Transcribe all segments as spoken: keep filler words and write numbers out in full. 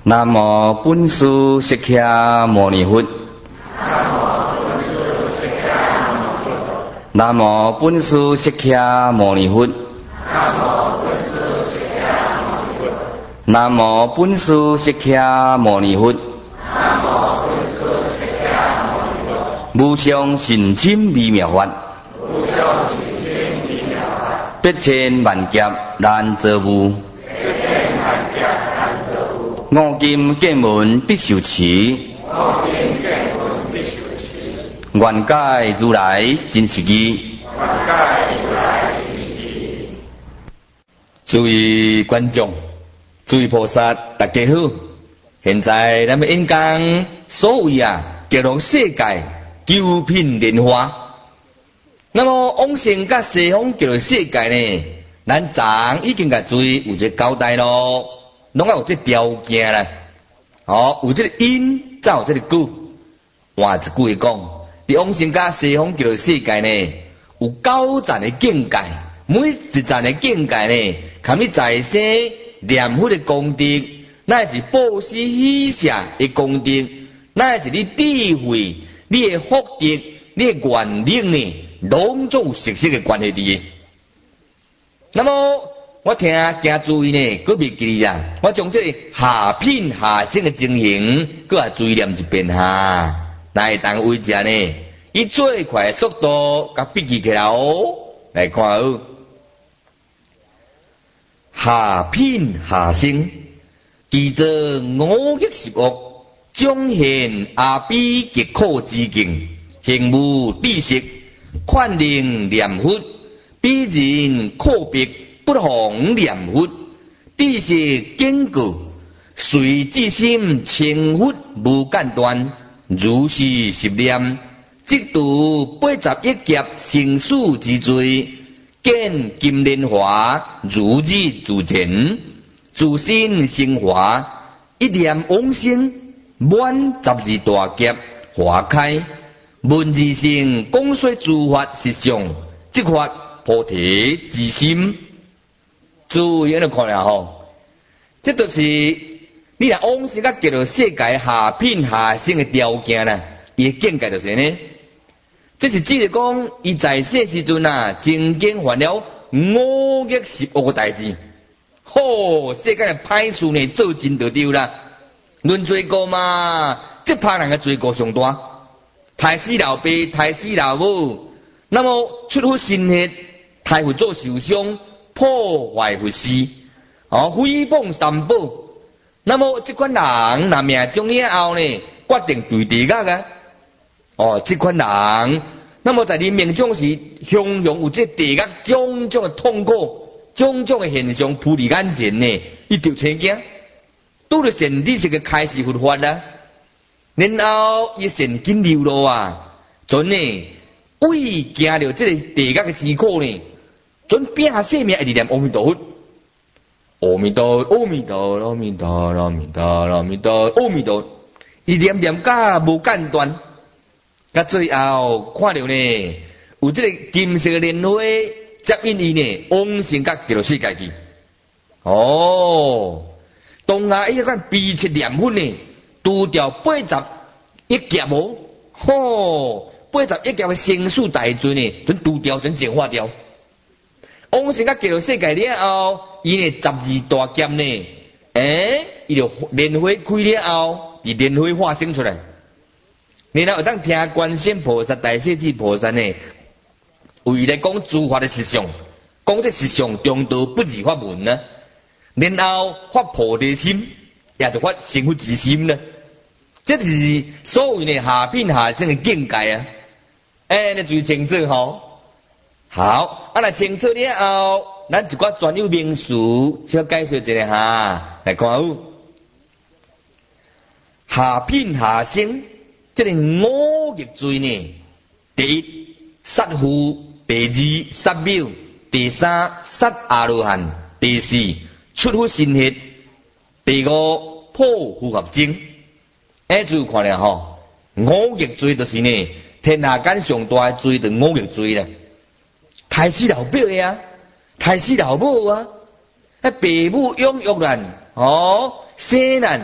南无本师释迦牟尼佛。南无本师释迦牟尼佛。南无本师释迦牟尼佛。无上甚深微妙法，百千万劫难遭遇。五金剑门必受持，愿解如来真实义。诸位观众，诸位菩萨，大家好！现在咱们演讲所谓啊，极乐世界九品莲花。那么往生甲西方极乐世界呢，咱昨已经甲诸位有一个交代咯，拢要有这条件啦。哦，有这个因，才有这个果。换一句话讲，你往生甲西方极乐世界呢，有九层的境界，每一层的境界呢，看你在生念佛的功德，乃是布施喜舍的功德，乃是你智慧、你的福德、你的愿力呢，拢总有息息的关系伫。那么我听惊诸位呢，搁袂记啊！我将这个下品下生的情形，搁来注意念一遍哈。来当为者呢，以最快的速度甲笔记起来哦。来看哦，下品下生，记着五逆十恶，彰显阿毗极苦之境，行无知识，劝令念佛，彼人阔别。不妨念佛，知识坚固，随自心清佛无间断，如是十念，即度八十一劫生死之罪，见金莲华如日自前，自身升华，一念往生，满十二大劫化开，闻自性讲说诸法实相，即法菩提之心。注意安尼看了吼，这就是你若往生甲极乐世界下品下生的条件啦，伊的境界就是呢。这是指着讲，伊在世时阵啊，曾经犯了五逆十恶的代志。吼，世界的歹事呢，做真就对啦。论罪过嘛，这怕人的罪过上大，害死老爸，害死老母，那么出乎心血，害佛做受伤。破坏佛事，哦，诽谤三宝。那么这款人若命中以后呢，决定对地狱啊！哦，这款人，那么在你命中时，汹涌有这地狱种种的痛苦、种种的现象扑你眼前呢，伊就青惊，拄着神知识嘅开始佛法啦。然后伊神经流露啊，准呢，为惊着这个地狱嘅之苦呢。准拼下生命一直念阿弥陀佛，阿弥陀，阿弥陀，阿弥陀，阿弥陀，阿弥陀，阿弥陀，一念念甲无间断，甲最后看到呢，有这个金色的莲花接引伊呢，往生甲极乐世界去。哦，当下伊个悲切念佛呢，除掉八十一劫无，吼，八十一劫的生死大罪呢，准除掉，准净化掉。往生甲极乐世界了后，伊呢十二大劫呢，诶，伊就莲花开了后，伫莲花化生出来。然后有当听观世菩萨、大势至菩萨呢，为来讲诸法的实相，讲这实相中道不二法门呢。然后发菩提心，也就发成佛之心呢。这就是所谓的下品下生的境界啊！诶，你注意清楚吼。好，啊，来清楚了后，咱一寡专有名词，小介绍一下哈，来看有下品下生，这个五逆罪呢，第一杀父，第二杀母，第三杀阿罗汉，第四出乎心血，第五破复合精。哎，注意看了吼，五逆罪就是呢，天下间上大的罪就五逆罪啦。害死老爸啊，害死老母啊，啊，父母养育咱，哦，生咱，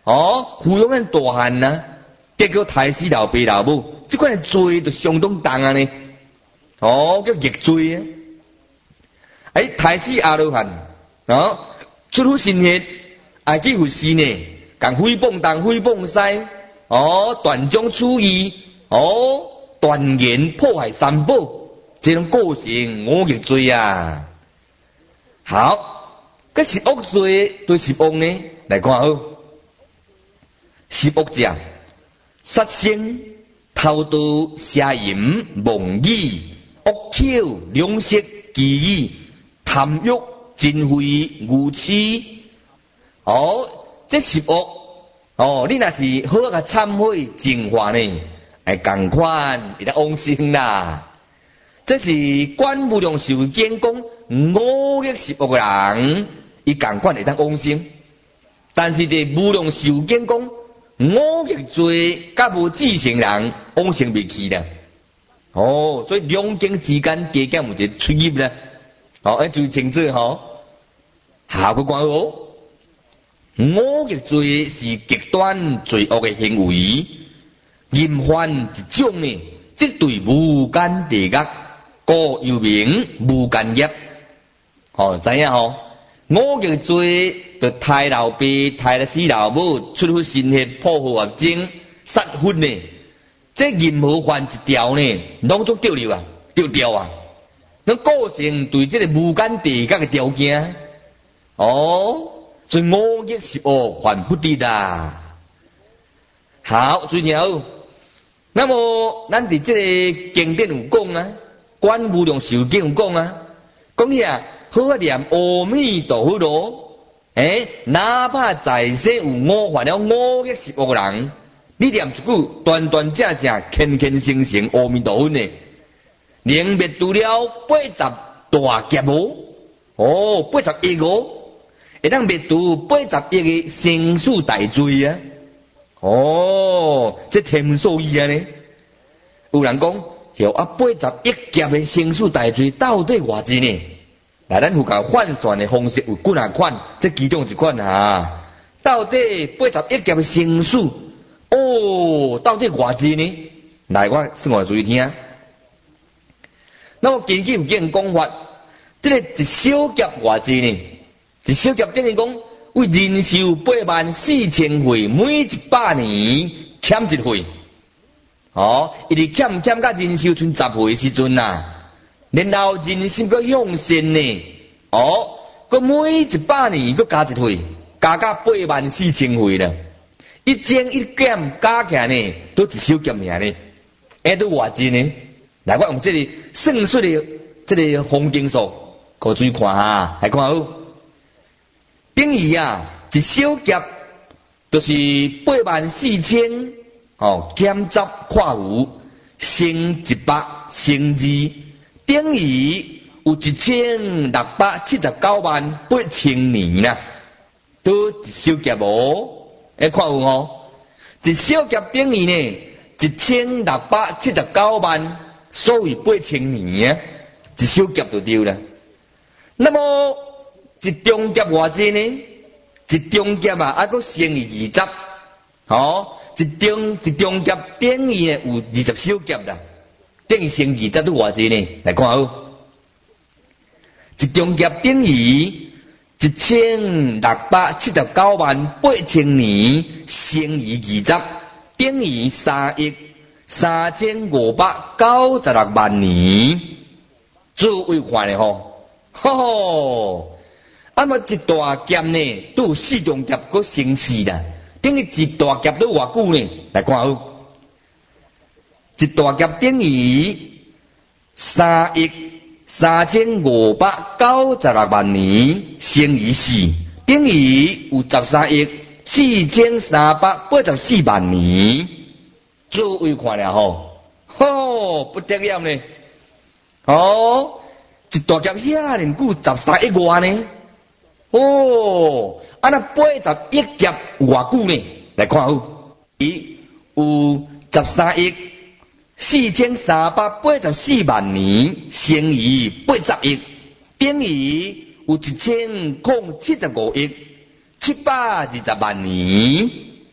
哦，抚养咱大汉呐、啊，结果害死老爸老母，这款罪就相当重啊呢。哦，叫逆罪啊！哎，害死阿罗汉，哦，出乎神血，爱去佛事呢，共诽谤东诽谤西，哦，断章取义，哦，断言破坏三宝，这种构成五逆罪啊。好，个十恶罪对十恶呢来看好，十恶者：杀生、偷盗、邪淫、妄语、恶口、两舌、绮语、贪欲、淫秽、愚痴。哦，这十恶哦，你若是好个忏悔净化呢，哎，共款会当往生啦。这是观无量寿经讲五逆十恶人，伊共款会当往生。但是伫无量寿经讲五逆罪甲无智成人往生未去啦。哦，所以两经之间加减有一个出入啦。哦，哎，注意清楚吼。下个关哦，五逆罪是极端罪恶的行为，淫犯一种呢，即对无间地狱，故又名无间业。哦，知影吼？五逆罪就杀老爸、杀了死老母、出乎神血、破坏业精、杀婚呢。这任何犯一条呢，拢足丢了啊，丢掉啊！那构成对这个无间地狱的条件。哦，所以五逆十恶犯不得啦。好，最后，那么咱伫这个经典有讲啊，观无量寿经有讲啊，讲起啊，好好念阿弥陀佛咯。诶，哪怕在世有误犯了五逆十恶人，你念一句断断正正、虔虔诚诚阿弥陀佛呢，能灭除了八十大劫无？哦，八十亿哦，会当灭除八十亿嘅生死大罪啊！哦，这天数意啊呢？有人讲，有啊八十亿劫嘅生死大罪到底偌济呢？来，咱有甲换算的方式有几啊款？这其中一款啊，到底八十亿劫嘅生死，哦，到底偌济呢？来，我算我注意听。那么根据有件讲法，这个一小劫偌济呢？一小劫等于讲为人寿八万四千岁，每一百年欠一岁。哦，伊哋欠欠甲人寿剩十岁时阵呐。然后人心个向善呢，哦，个每一百年个加一岁，加加八万四千岁啦。一增一减加起来呢，都一小减尔呢，哎，都偌济呢？来，我用这个算术的这个方程数，各注意看哈，来看好。等于啊，一小劫就是八万四千哦，减十括弧乘一百乘二。等于有一千六百七十九万八千年啦，都一小劫无？哎，看有哦，一小劫等于呢一千六百七十九万所谓八千年啊，一小劫就对了。那么一中劫偌济呢？一中劫啊，还佫乘以二十，哦，一中一中劫等于呢有二十小劫啦。等于乘二十都偌济呢？来看好，一中劫等于一千六百七十九万八千年乘以二十，等于三亿三千五百九十六万年。做为看的吼，吼，啊么一大劫呢，都有四中劫搁乘四啦，等于一大劫都偌久呢？来看好。一大劫等于三亿三千五百九十六万年乘以四，等于有十三亿四千三百八十四万年。做位看了吼，吼不得了呢！哦，一大劫遐尼久，十三亿外呢？哦，啊那八十亿劫偌久呢？来看好，伊有十三亿。四千三百八十四万年乘以八十亿，等于有一千零七十五亿七百二十万年。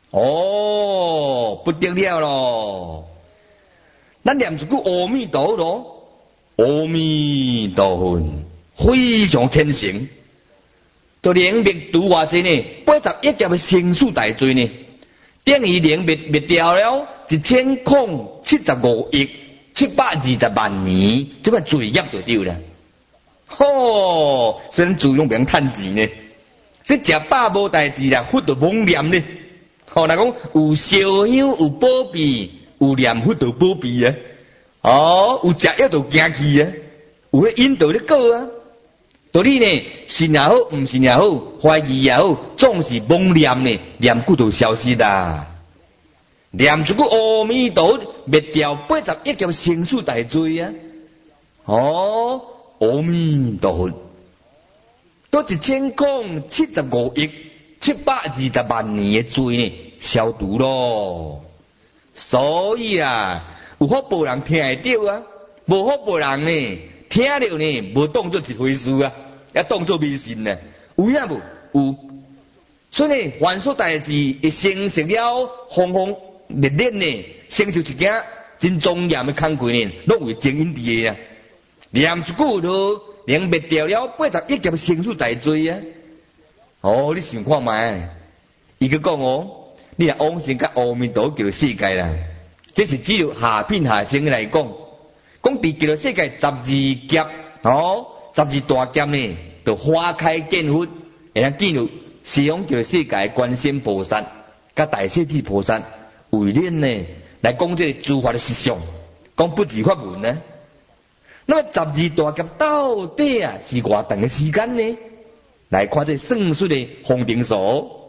哦，不得了咯！咱念一句阿弥陀佛咯，阿弥陀佛，非常虔诚。就连灭度偌济呢？八十一劫的生死大罪呢？等于连灭灭掉了一千空七十五亿七百二十万年，这个罪业就丢了。吼，虽然自用不趁钱呢，这食饱无代志啦，佛就妄念呢。吼，若讲有烧香有保庇，有念佛就保庇啊。哦，有食药就惊去啊，有迄引导咧过啊。道理呢，信也好，唔信也好，怀疑也好，总是妄念呢，念骨就消失啦。念一句阿弥陀佛，灭掉八十一劫生死大罪啊！哦，阿弥陀佛，都一千空七十五亿七百二十万年的罪呢，消除咯。所以啊，有福报人听会到啊，无福报人呢，听了呢，无当作一回事啊，也当作迷信呢。有影无？有。所以呢，凡所代志，一成熟了，方方烈烈呢，成就一件真庄严的工课呢，拢为正因地的啊。念一句就连灭掉了八十一劫生死大罪啊！哦，你想看卖？伊个讲哦，你若往生甲阿弥陀叫做世界啦，这是只有下品下生来讲。讲伫叫做世界十二劫哦，十二大劫呢，就花开见佛，会当见到西方叫做世界观世音菩萨，甲大势至菩萨，为恁呢来讲这个诸法的实相，讲不二法门呢。那么十二大劫到底啊是偌长的时间呢？来看这算术的方程数，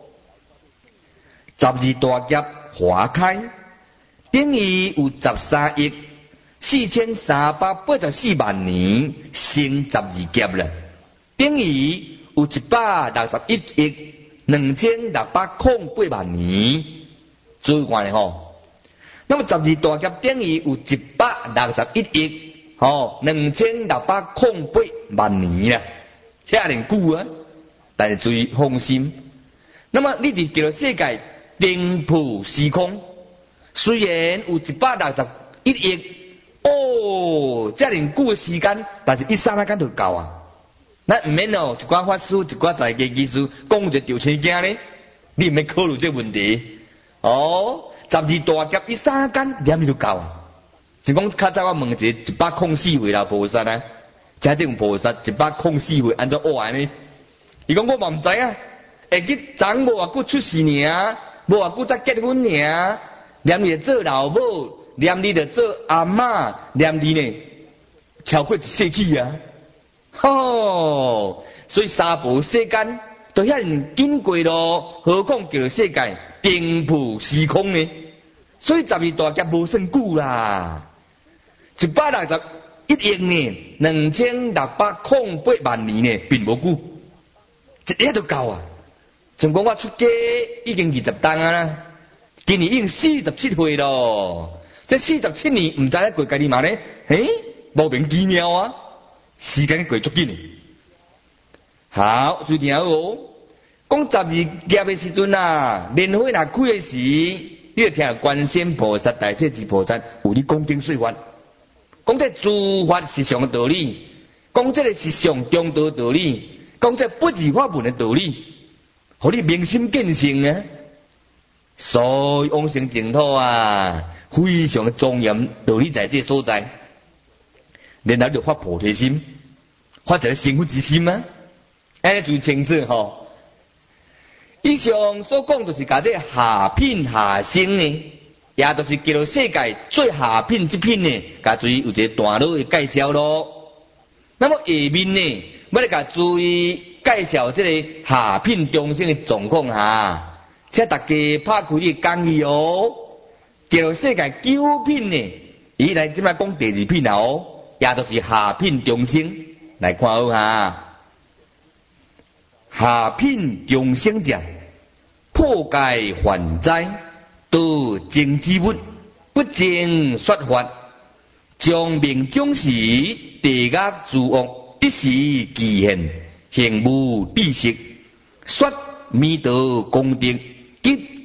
十二大劫花开等于有十三亿四千三百八十四万年生十二劫了，等于有一百六十一亿两千六百空八万年，注意看吼。那么十二大劫等于有一百六十一亿哦两千六百空八万年啦，遐尼久啊！但是注意放心。那么你伫叫做世界颠覆时空，虽然有一百六十一亿哦，遮尼久的时间，但是一刹那间就够啊！咱毋免哦，一寡法师、一寡在家技师讲一个吊车镜呢，你毋免考虑这个问题哦。十二大劫一刹那间念就够啊！就讲较早我问一个一百空四岁啦菩萨啊，真正菩萨一百空四岁安怎学安尼？伊讲我嘛毋知啊，会去昨无偌久出世尔，无偌久才结婚尔，念你做老母，念你着做阿嬷，念你呢超过一世纪啊！吼，所以三宝世间都遐尼紧过咯，何况叫做世界颠覆时空呢？所以十二大劫无算久啦，一百六十一亿呢，两千六百空八万年呢，并无久。一日就够啊！像讲我出家已经二十档啊啦，今年已经四十七岁咯。这四十七年唔知咧过家己嘛呢？诶，莫名其妙啊！时间过足紧嘞。好，注意听哦。讲十二劫的时阵啊，莲花若开的时，你要听观世音菩萨、大势至菩萨有你讲经说法，讲这诸法实相的道理，讲这个是上中道道理。讲这不二法门的道理，互你明心见性啊！所以往生净土啊，非常的庄严道理在这所在。然后就发菩提心，发一个成佛之心啊！安尼最清楚吼。以上所讲就是甲这下品下生呢，也就是叫做世界最下品之品呢，甲注意有一个段落的介绍咯。那么下面呢？要来甲注意介绍这个下品众生的状况哈，请大家拍开你的讲义哦。叫做世界九品呢，伊来即摆讲第二品哦，也就是下品众生来看好哈。下品众生者，破戒还灾，度净之物，不净说法，将命将时，地狱诸恶。一时kỳ现，行无知识，说弥陀功德，吉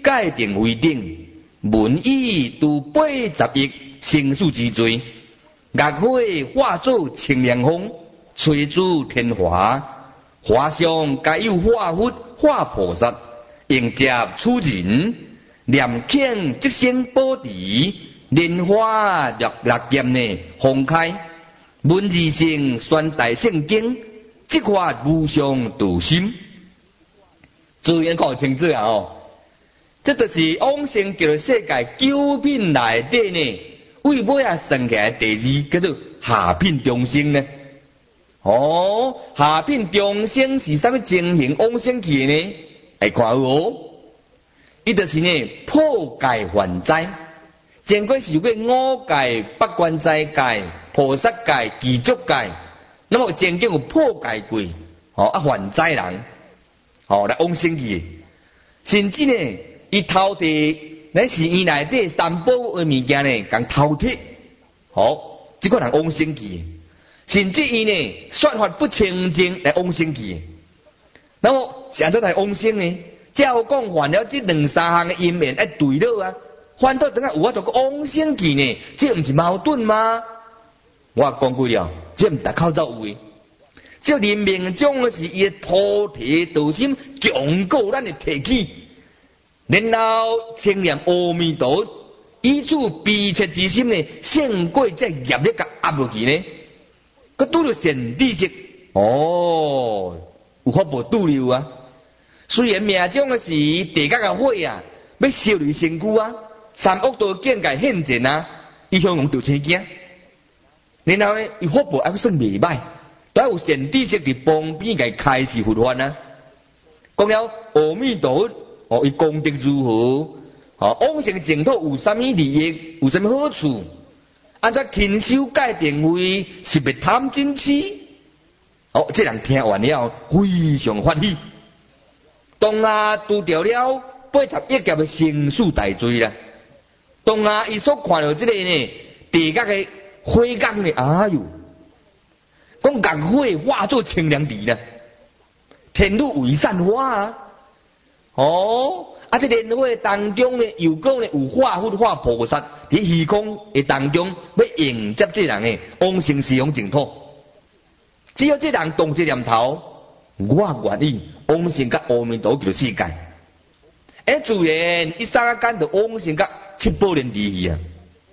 界定为定，文以度八十亿清数之罪，月火化作清凉风，吹诸天华，华上皆有化佛、化菩萨，迎接此人，念请即生保持，莲花六六剑呢放开，文字性宣大圣经，即发无上道心。自然看清楚啊！哦，这就是往生极乐世界九品内底呢，为尾啊算起来第二叫做下品中生呢。哦，下品中生是啥物情形往生去呢？来看哦，伊就是呢破戒还灾，前过受过五戒、八关斋戒、菩萨戒、具足戒，那么曾经有破戒过，哦啊还灾人，哦来往生去，甚至呢伊偷摕乃是伊内底三宝的物件呢，共偷摕，哦，即个人往生去，甚至伊呢说法不清净来往生去，那么想做来往生呢？照讲犯了这两三项的因缘爱对了啊，反倒等下有法度个往生去呢，这毋是矛盾吗？我讲过了，这毋大口走有诶，这人命中是伊的菩提道心强过咱的提起，然后称念阿弥陀，以此悲切之心呢，胜过这业力甲压落去呢，佮拄着善知识，哦，有法无拄着啊。虽然命中的是地甲个火啊，要烧离身躯啊，三恶道境界现前啊，伊向用着生惊。然后呢，伊法宝还算袂歹，都有善知识伫旁边甲开示佛法啊。讲了阿弥陀，哦，伊功德如何？哦，往生净土有啥物利益？有啥物好处？按照勤修戒定慧，是别贪嗔痴。哦，这人听完了非常欢喜。当下拄掉了八十一劫的生死大罪啦。当下伊所看到这个呢，地角的火光呢，哎呦，讲月火化作清凉地啦，天女为散花啊。哦，啊，这莲花当中呢，又讲呢有化佛化菩萨伫虚空的当中要迎接这人呢往生西方净土。只要这人动这念头，我愿意往生甲阿弥陀极乐世界。哎，自然一三间就往生甲七宝莲地去啊！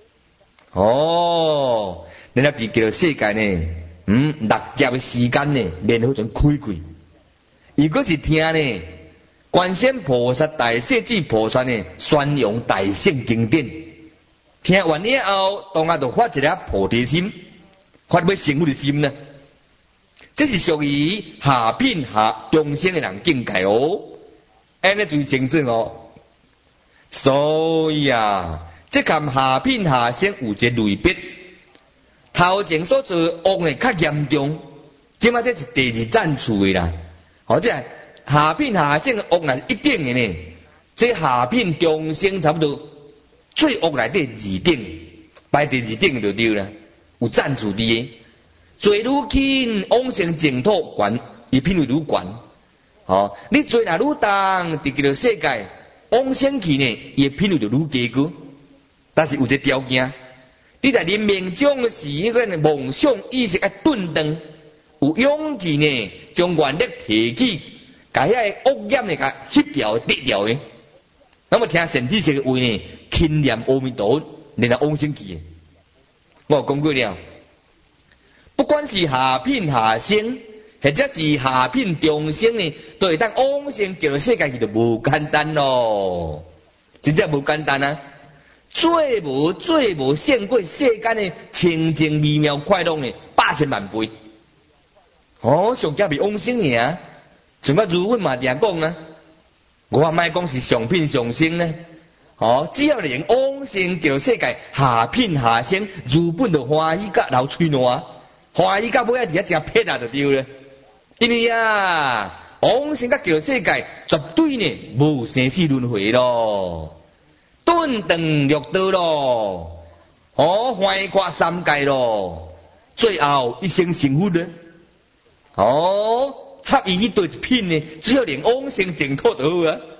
哦，咱啊伫极乐世界呢，嗯，六劫的时间呢，莲花全开开。如果是听呢，观世音菩萨、大势至菩萨呢，宣扬大圣经典，听完了后，当下就发一个菩提心，发要成佛的心呢。这是属于下品下中生的人境界哦，安尼最清楚哦。所以啊，这跟下品下生有一个类别。头前所做恶呢较严重，即马这是第二战处的啦。好，这下品下生的恶呢一定的呢，这下品中生差不多最恶内底二等，排第二等就对啦，有战处的。做愈轻，往生净土悬，伊品位愈悬。哦，你做若愈重，伫极乐世界往生去呢，伊品位就愈低高。但是有一个条件，你在人命中时，迄个梦想意识要顿顿，有勇气呢，将愿力提起，甲遐个恶业呢，甲翕掉、跌掉的。那么听善知识的话呢，勤念阿弥陀，然后往生去。我讲过了。不管是下品下生，或者是下品中生呢，都会当往生极乐世界，就无简单咯，真正无简单啊！最无最无胜过世间的清净微妙快乐呢，百千万倍。哦，上加比往生尔，像我如阮嘛定讲啊，我莫讲是上品上生呢。哦，只要能往生极乐世界，下品下生，如本就欢喜甲流嘴烂。欢喜到尾啊，伫遐真撇啊，就对了。因为啊，往生甲极乐世界绝对呢无生死轮回咯，顿顿六道咯，哦，欢跨三界咯，最后一生成佛呢。哦，插伊去对一品呢，只要连往生净土就好啊。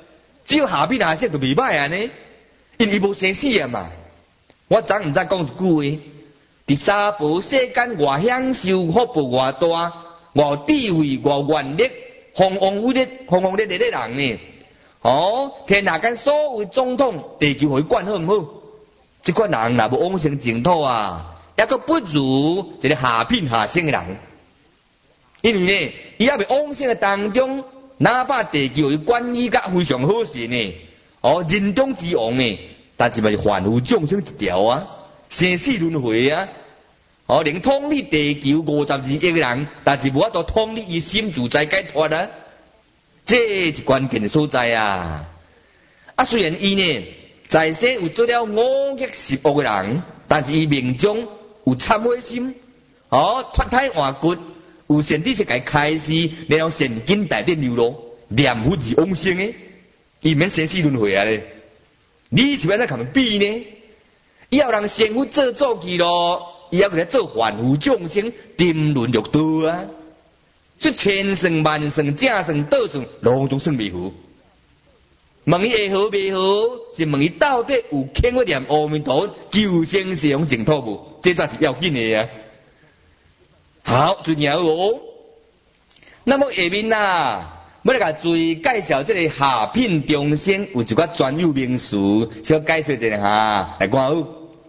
只有下品下色就袂歹安尼，因伊无生死啊嘛。我昨毋知讲一句话，伫三宝世间外享受福报外大，外有智慧外有愿力，宏宏伟烈、宏宏烈烈的人呢。哦，天下间所有总统地球互伊管好毋好？即款人若无往生净土啊，抑阁不如一个下品下生的人。因为呢，伊还未往生的当中，哪怕地球伊管理甲非常好势呢，哦，人中之王呢，但是嘛是凡夫众生一条啊，生死轮回啊，哦，能统理地球五十二亿个人，但是无法度统理伊心自在解脱啊，这是关键的所在啊。啊，虽然伊呢在世有做了五逆十恶的人，但是伊命中有忏悔心，哦，脱胎换骨。有善知识甲开示，然后善根大点流露，念佛是往生的，伊免生死轮回啊咧。你是要怎甲比呢？以后人先佛做做去咯，以后佢来做凡夫众生，沉沦六道啊！即千算万算正算倒算，拢总算未好。问伊会好未好？是问伊到底有肯要念阿弥陀求生西洋净土无？这才是要紧的啊！好，最重要哦。那么下面呐，要来甲注意介绍这个下品众生有一寡专有名词，小介绍一下哈，来看好。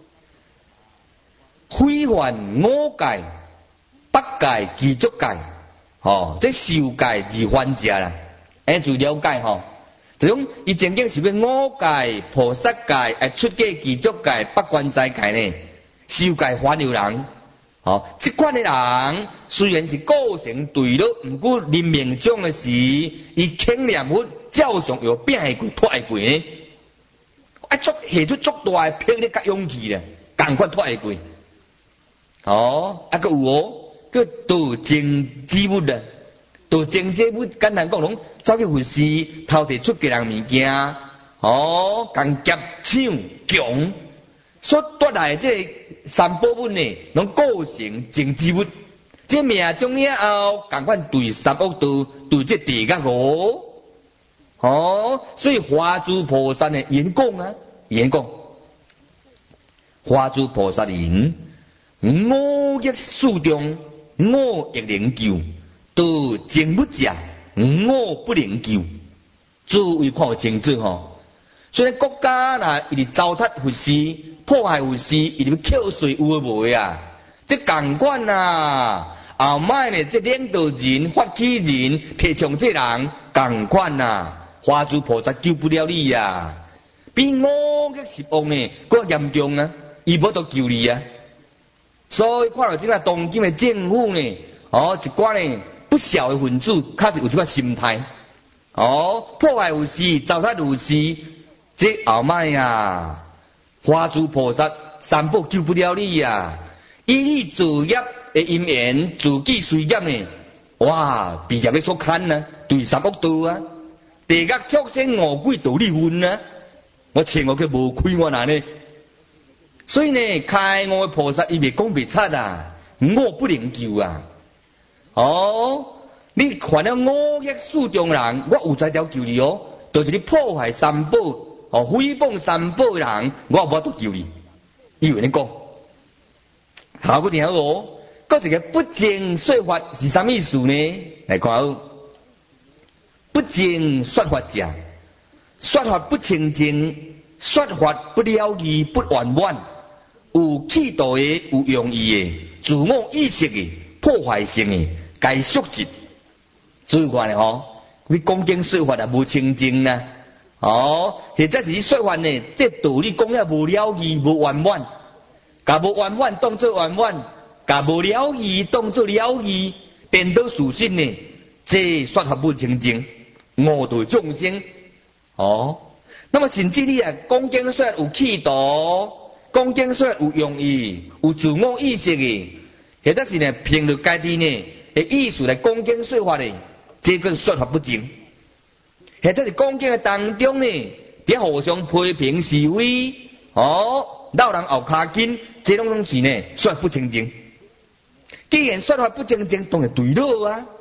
非凡五界、八界、具足界，哦，这受界而凡者啦。哎，注意了解吼，这种伊正经是要五界、菩萨界、哎出家具足界、八关斋界呢，受界凡有人。哦，这款的人虽然是构成对了，不过临命终的时，伊肯念佛，照常有变下过脱下过呢。啊，足下出足大的魄力甲勇气咧，赶快脱下过。哦，啊个有哦，个道正之物啊，道正之物简单讲拢走去佛寺偷摕出家人物件，哦，共劫抢强。所夺来这个三宝物呢，拢构成正之物。这命中了后，赶快对三恶道，对这地狱哦。哦，所以华诸菩萨呢言讲啊，言讲，华诸菩萨言，五逆四中，五亦能救，道正不者，五不能救。诸位看清楚吼。所以国家呐，伊伫糟蹋佛寺、破坏佛寺，伊伫要扣税有诶无诶啊？这共款呐，后摆呢，这领导人、发起人、提倡这人共款呐，华诸菩萨救不了你啊！比五逆十恶呢，更严重啊！伊无得救你啊！所以看到即个当今诶政府呢，哦，一寡呢不孝诶分子，确实有即个心态，哦，破坏佛寺、糟蹋佛寺。这后摆啊，华诸菩萨三宝救不了你啊！以你自业的因缘，自己随业呢，哇，被业力所牵啊，对三恶道啊，地狱畜生恶鬼道理运啊，我千我去无亏我哪呢？所以呢，开悟的菩萨伊袂讲袂出啊，我不能救啊！哦，你看了五逆四中人，我有才条救你哦，就是你破坏三宝。哦，诽谤三宝的人，我无法度救你。以为你讲，好个听好哦。搁一个不正说法是啥意思呢？来看好，不正说法者，说法不清净，说法不了义，不圆满，有企图的，有用意的，自我意识的，破坏性的，该缩集。所以看咧吼，你讲经说法也无清净呐。哦，或者是你说法呢？这道理讲了无了义，无圆满，甲无圆满当作圆满，甲无了义当作了义，颠倒事实呢？这说法不清净，误导众生。哦，那么甚至你啊，讲经说有企图，讲经说有用意，有自我意识的，或者是呢凭着家己呢的意思来讲经说法的，这个说法不正。或者是讲经的当中呢，伫互相批评是非，哦，闹人后骹筋，这种东西呢，说法不清净。既然说法不清净，当然对了啊。